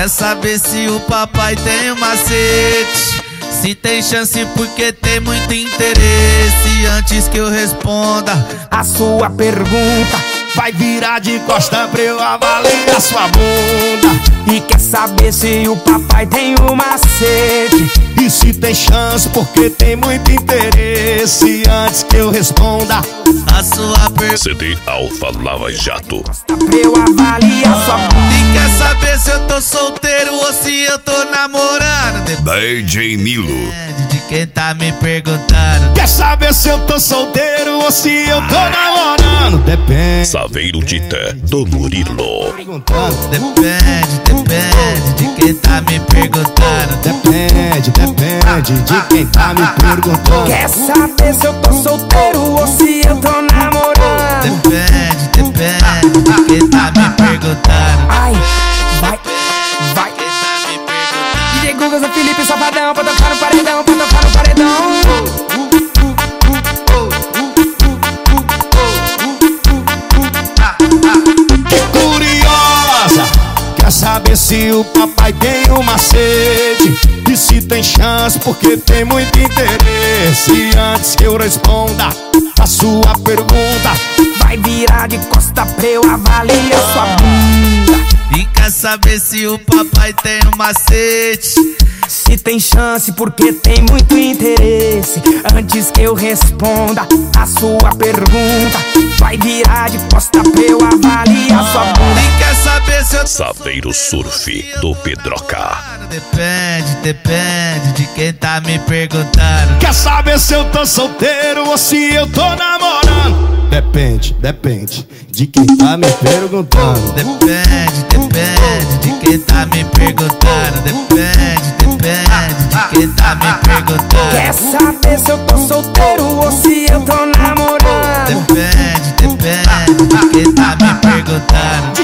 Quer saber se o papai tem um macete? Se tem chance porque tem muito interesse. Antes que eu responda a sua pergunta, vai virar de costa pra eu avaliar sua bunda. E quer saber se o papai tem um macete? E se tem chance porque tem muito interesse. Antes que eu responda a sua pergunta, CD Alfa Lava Jato, pra eu avaliar sua bunda. E quer saber se eu tô solteiro ou se eu tô namorando? DJ Nilo, Depende de quem tá me perguntando. Quer saber se eu tô solteiro ou se eu tô namorando? Depende. Saveiro Dita do Murilo. Depende de quem tá me perguntando. Depende de quem tá me perguntando. Quer saber se eu tô solteiro ou se eu tô namorando? Depende de quem tá me perguntando. Ai, vai. DJ Guga, Zé Felipe, Safadão, pra tocar no paredão, pra tocar no paredão. Que curiosa, quer saber se o papai tem um macete? E se tem chance porque tem muito interesse. Antes que eu responda a sua pergunta, vai virar de costa pra eu avaliar sua bunda. E quer saber se o papai tem um macete? Se tem chance porque tem muito interesse. Antes que eu responda a sua pergunta, vai virar de costa pra eu avaliar sua bunda. E quer saber se eu tô Saveiro Surf do Pedroca. Depende de quem tá me perguntando. Quer saber se eu tô solteiro ou se eu tô namorando? Depende de quem tá me perguntando. Depende de quem tá me perguntando. Depende de quem tá me perguntando. Quer saber se eu tô solteiro ou se eu tô namorando? Depende de quem tá me perguntando.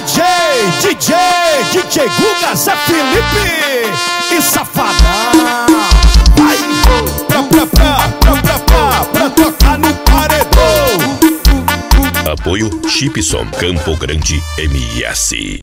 DJ Guga, Zé Felipe e Safadão. Vai pra tocar no paredão. Apoio Chipson Campo Grande MS.